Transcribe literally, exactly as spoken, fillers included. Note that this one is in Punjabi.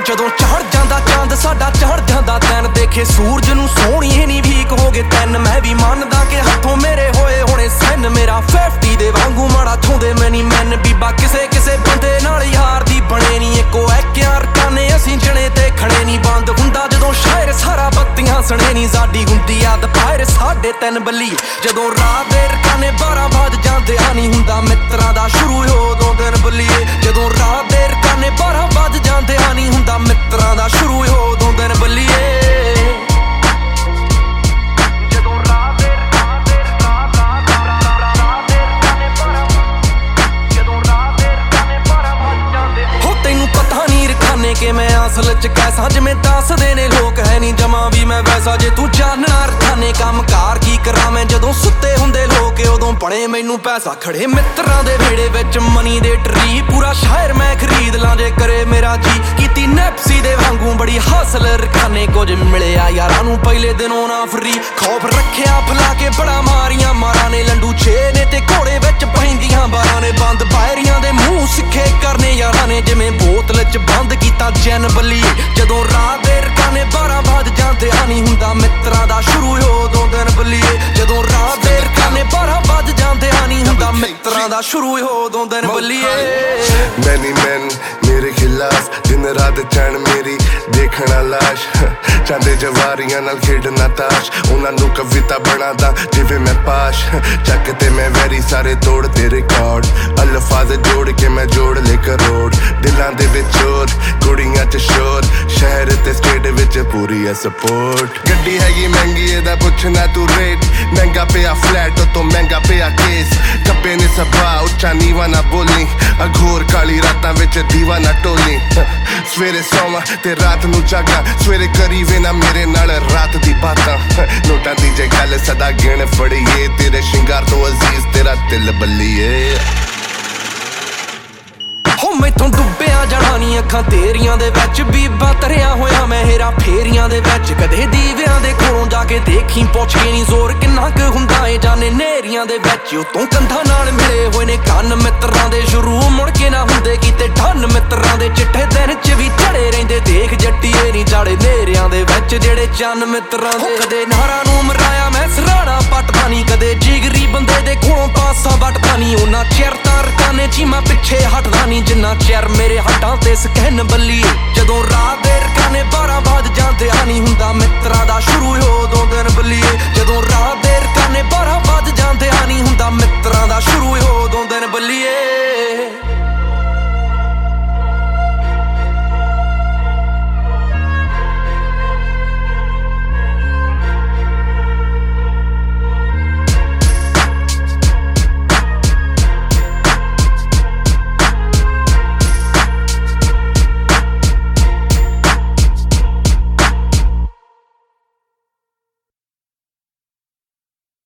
ਜਦੋਂ ਚੜ ਜਾਂਦਾ ਚੰਦ ਸਾਡਾ ਚੜ ਜਾਂਦਾ ਤੈਨ ਦੇਖੇ ਸੂਰਜ ਨੂੰ ਸੋਹਣੀ ਨਹੀਂ ਵੀਕ ਹੋ ਗਏ ਤੈਨ ਮੈਂ ਵੀ ਮੰਨਦਾ ਕਿ ਹੱਥੋਂ ਮੇਰੇ ਹੋਏ ਹੋਣੇ ਸੈਨ ਮੇਰਾ ਫਿਫਟੀ ਦੇ ਵਾਂਗੂ ਮਾੜਾ ਥੋਂਦੇ ਮੈਨੀ ਮੈਨ ਬੀਬਾ ਕਿਸੇ ਕਿਸੇ ਬੰਦੇ ਨਾਲ ਯਾਰ ਦੀ ਬਣੇ ਨਹੀਂ ਇੱਕੋ ਐਕਿਆਂ ਰਕਾਨੇ ਅਸੀਂ ਜਣੇ ਤੇ ਖੜੇ ਨਹੀਂ ਬੰਦ ਹੁੰਦਾ ਜਦੋਂ ਸ਼ਾਇਰ ਸਾਰਾ ਬੱਤੀਆਂ ਸਣੇ ਨਹੀਂ ਸਾਡੀ ਹੁੰਦੀ ਆ ਦੁਪਹਿਰ ਸਾਢੇ ਤਿੰਨ ਬੱਲੀ ਜਦੋਂ ਰਾਤ ਦੇ ਰਕਾਨੇ ਬਾਰਾਂ ਵੱਜ ਜਾਂਦੇ ਆ ਨਹੀਂ ਹੁੰਦਾ ਮਿੱਤਰਾਂ ਦਾ ਸ਼ੁਰੂ ਉਦੋਂ ਦਿਨ ਬੱਲੀਏ ਜਦੋਂ ਰਾਤ ਦੇ ਰਕਾਨੇ ਬਾਰਾਂ ਵੱਜ ਜਾਂਦੇ ਆ ਨਹੀਂ ਹੁੰਦਾ ਮਿੱਤਰਾਂ ਦਾ ਸ਼ੁਰੂ ਉਦੋਂ ਦਿਨ ਬੱਲੀਏ ਕਿ ਮੈਂ ਅਸਲ ਚ ਕੈਸਾ ਜਿਵੇਂ ਦੱਸਦੇ ਨੇ ਲੋਕ ਹੈ ਨਹੀਂ ਜਮਾ ਵੀ ਮੈਂ ਵੈਸਾ ਜੇ ਤੂੰ ਜਾਣਨਾ ਰਖਾਨੇ ਕੰਮ ਕਾਰ ਕੀ ਕਰਾਂ ਮੈਂ ਜਦੋਂ ਸੁੱਤੇ ਹੁੰਦੇ ਲੋਕ ਉਦੋਂ ਬਣੇ ਮੈਨੂੰ ਪੈਸਾ ਖੜੇ ਮਿੱਤਰਾਂ ਦੇ ਵਿਹੜੇ ਵਿੱਚ ਮਨੀ ਦੇ ਟਰੀ ਪੂਰਾ ਸ਼ਹਿਰ ਮੈਂ ਖਰੀਦ ਲਾਂ ਜੇ ਕਰੇ ਮੇਰਾ ਜੀ ਕੀਤੀ ਨੈਪਸੀ ਦੇ ਵਾਂਗੂ ਬੜੀ ਹਾਸਲ ਰਖਾਨੇ ਕੁਝ ਮਿਲਿਆ ਯਾਰਾਂ ਨੂੰ ਪਹਿਲੇ ਦਿਨੋਂ ਨਾ ਫਰੀ ਖੌਫ ਰੱਖਿਆ ਫਲਾ ਕੇ ਬੜਾ ਮਾਰੀਆਂ ਮਾਰਾਂ ਨੇ ਲੰਡੂ ਛੇ ਨੇ ਤੇ ਘੋੜੇ ਵਿੱਚ ਪੈਂਦੀਆਂ ਬਾਰਾਂ ਨੇ ਬੰਦ ਬਾਹਰੀਆਂ ਦੇ ਮੂੰਹ ਸਿੱਖੇ ਕਰਨੇ ਯਾਰਾਂ ਨੇ ਜਿਵੇਂ ਬੋਤਲ ਚ ਬੰਦ ਕੀਤਾ ਜਨ ਬੱਲੀ ਜਦੋਂ ਰਾਤ ਦੇ ਰਕਾਨੇ ਬਾਰਾਂ ਵੱਜ ਜਾਂਦੇ ਆ ਨਹੀਂ ਹੁੰਦਾ ਮਿੱਤਰਾਂ ਦਾ ਸ਼ੁਰੂ ਉਦੋਂ ਦਿਨ ਬੱਲੀਏ ਜਦੋਂ ਰਾਤ ਦੇ ਰਕਾਨੇ ਬਾਰਾਂ ਵੱਜ ਜਾਂਦੇ ਆ ਨਹੀਂ ਹੁੰਦਾ ਮਿੱਤਰਾਂ ਦਾ ਸ਼ੁਰੂ ਉਦੋਂ ਦਿਨ ਬੱਲੀਏ ਮੈਨੀ ਮੈਨ ਮੇਰੇ ਖਿਲਾਫ ਦਿਨ ਰਾਤ ਚੈਨ ਮੇਰੀ ਦੇਖਣਾ ਲਾਸ਼ ਚਾਂਦੇ ਜਵਾਰੀਆਂ ਨਾਲ ਖੇਡਣਾ ਤਾਸ਼ ਉਹਨਾਂ ਨੂੰ ਕਵਿਤਾ ਬਣਾਦਾ ਜਿਵੇਂ ਮੈਂ ਪਾਸ਼ ਚੱਕ ਤੇ ਮੈਂ ਵੈਰੀ ਸਾਰੇ ਤੋੜ ਤੇ ਰਿਕਾਰਡ ਅਲਫਾਜ਼ ਜੋੜ ਕੇ ਮੈਂ ਜੋੜ ਲੈ ਕਰੋੜ ਦਿਲਾਂ ਦੇ ਵਿੱਚ ਚੋਰ ਕੁੜੀਆਂ ਚ ਸ਼ੋਰ ਸ਼ਹਿਰ ਤੇ ਸਟੇਟ ਵਿੱਚ ਪੂਰੀ ਐ ਸਪੋਰਟ ਗੱਡੀ ਹੈਗੀ ਮਹਿੰਗੀ ਇਹਦਾ ਪੁੱਛਣਾ ਤੂੰ ਰੇਟ ਮਹਿੰਗਾ ਪਿਆ ਫਲੈਟ ਤੋਂ ਮਹਿੰਗਾ ਪਿਆ ਕੇਸ ਕੱਪੇ ਨੇ ਸਭਾ ਉੱਚਾ ਨੀਵਾ ਨਾ ਬੋਲੀ ਅਘੋਰ ਕਾਲੀ ਰਾਤਾਂ ਵਿੱਚ ਦੀਵਾ ਨਾ ਟੋਲੀ ਸਵੇਰੇ ਸੌਵਾਂ ਤੇ ਰਾਤ ਨੂੰ ਜਾਗਾ ਸਵੇਰੇ ਕਰੀ ਵੇ ਨਾ ਮੇਰੇ ਨਾਲ ਰਾਤ ਦੀ ਬਾਤਾਂ ਨੋਟਾਂ ਦੀ ਜੇ ਗੱਲ ਸਦਾ ਗਿਣ ਫੜੀਏ ਤੇਰੇ ਸ਼ਿੰਗਾਰ ਤੋਂ ਅਜ਼ੀਜ਼ ਤੇਰਾ ਦਿਲ ਬੱਲੀਏ ਹੋ ਮੈਥੋਂ ਡੁੱਬਿਆ ਜਾਣਾ ਨੀ ਅੱਖਾਂ ਤੇਰੀਆਂ ਦੇ ਵਿੱਚ ਬੀਬਾ ਤਰਿਆ ਹੋਇਆ ਮੈਂ ਹੇਰਾ ਫੇਰੀਆਂ ਦੇ ਵਿੱਚ ਕਦੇ ਦੀਵਿਆਂ ਦੇ ਕੋਲੋਂ ਜਾ ਕੇ ਦੇਖੀ ਪੁੱਛ ਕੇ ਨੀ ਜ਼ੋਰ ਕਿੰਨਾ ਕੁ ਹੁੰਦਾ ਏ ਜਾਣੇ ਨੇਰੀਆਂ ਦੇ ਵਿੱਚ ਉਤੋਂ ਕੰਧਾਂ ਨਾਲ ਮਿਲੇ ਹੋਏ ਨੇ ਕੰਨ ਮਿੱਤਰਾਂ ਦੇ ਸ਼ੁਰੂ ਮੁੜ ਕੇ ਨਾ ਹੁੰਦੇ ਕੀਤੇ ਠੰਨ ਮਿੱਤਰਾਂ ਦੇ ਚਿੱਠੇ ਦਿਨ ਚ ਵੀ ਚੜੇ ਰਹਿੰਦੇ ਦੇਖ ਜੱਟੀਏ ਨੀ ਜਾੜੇ ਨੇਰਿਆਂ ਦੇ ਵਿੱਚ ਜਿਹੜੇ ਚੰਨ ਮਿੱਤਰਾਂ ਦੇ ਕਦੇ ਨਾਰਾਂ ਨੂੰ ਮਰਾਇਆ ਮੈਂ ਸਰਾਣਾ ਪੱਟਦਾ ਨੀ ਕਦੇ ਜਿਗਰੀ ਬੰਦੇ ਦੇ ਕੋਲੋਂ ਪਾਸਾ ਵੱਟਦਾ ਨੀ ਉਹਨਾਂ ਚਿਰ ਤਾਂ ਰਕਾਨੇ ਚ ਮੈਂ ਪਿੱਛੇ ਹਟਦਾ ਨੀ ਜਿੰਨਾ ਚਿਰ ਮੇਰੇ ਹੱਟਾਂ ਤੇ ਸਕੈਨ ਬੱਲੀਏ ਜਦੋਂ ਰਾਤ ਦੇ ਰਕਾਨੇ ਬਾਰਾਂ ਵੱਜ ਜਾਂਦੇ ਆ ਨਹੀਂ ਹੁੰਦਾ ਮਿੱਤਰਾਂ ਦਾ ਸ਼ੁਰੂ ਹੋ